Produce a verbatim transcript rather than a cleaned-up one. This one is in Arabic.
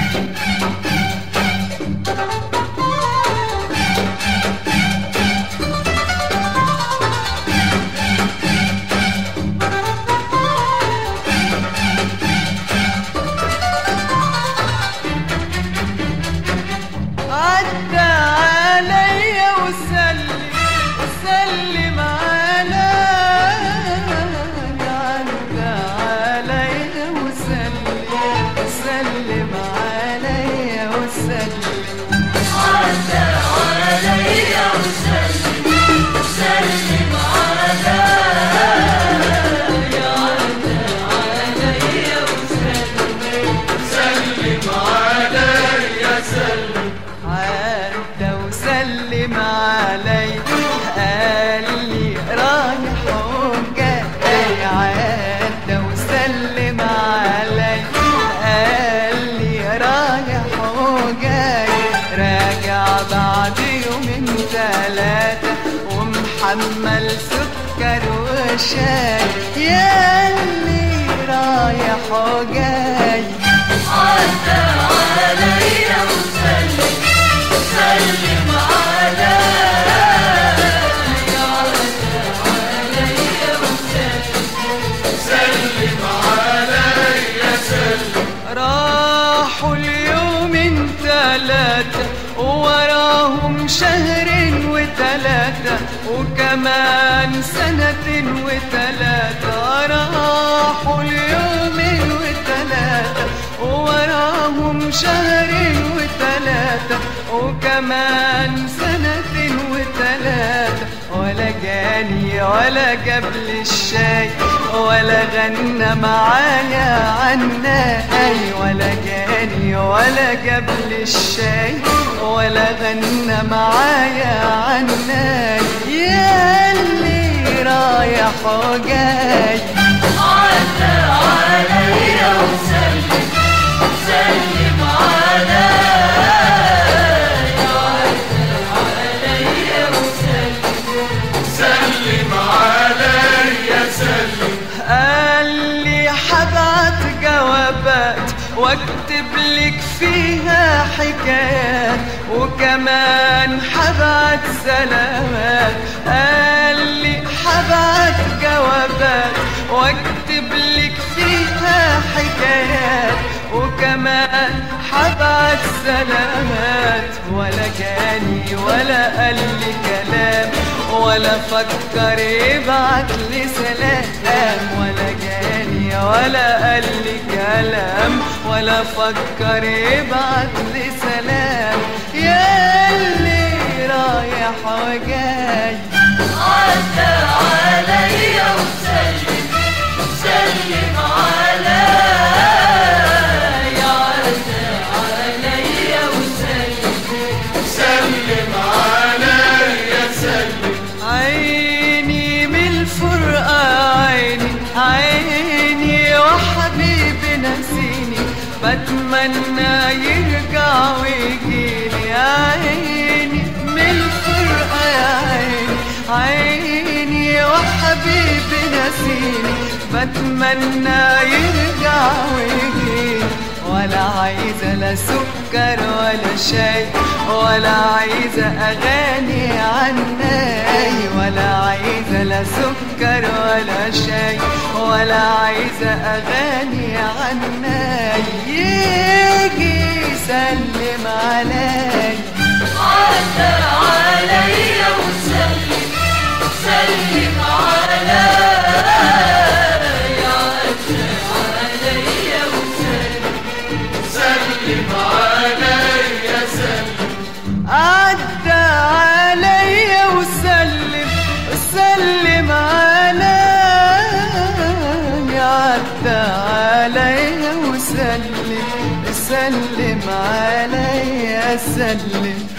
محمل سكر وشاي ياللي رايح وجاي عدى عليا وسلم سلم عليا عدى عليا وسلم سلم عليا سلم. راحوا اليومين تلاتة ووراهم شهرين وتلاتة وكمان سنة وتلاتة. راحوا اليومين وتلاتة ووراهم شهرين وتلاتة وكمان سنة وتلاتة. ولا جاني ولا جابلي الشاي ولا غنى معايا عناي. ولا جاني ولا جابلي الشاي ولا غنى معايا عناي. ياللي رايح وجاي عدى عليا وسلم سلم عليا عدى عليا وسلم سلم عليا سلم. قال لي حبعت جوابات واكتب لك فيها حكايات وكمان حبعت سلامات. قال لي حبعت جوابات واكتب لك فيها حكايات وكمان حبعت سلامات. ولا جاني ولا قال لي كلام ولا فكر يبعت لي سلام. ولا جاني ولا قال لي كلام ولا فكر يبعت لي سلام. ياللي رايح وجاي عدى عليا وسلم سلم عليا عدى عليا وسلم سلم عليا سلم. عيني من الفرقة عيني عيني وحبيبي نسيني بتمنى يرجع ويجيني. عيني من الفرقة يا عيني عيني وحبيبي نسيني بتمنى يرجع ويجيني. ولا عايزة لا سكر ولا شاي ولا عايزة أغاني عناي. ولا عايزة لا سكر ولا شاي ولا عايزة أغاني عناي. يجي يسلم علي عدى عليا وسلم سلم عليا عدى عليا وسلم سلم عليا سلم. عدى عليا وسلم سلم علي عدى عليا وسلم سلم علي سلم.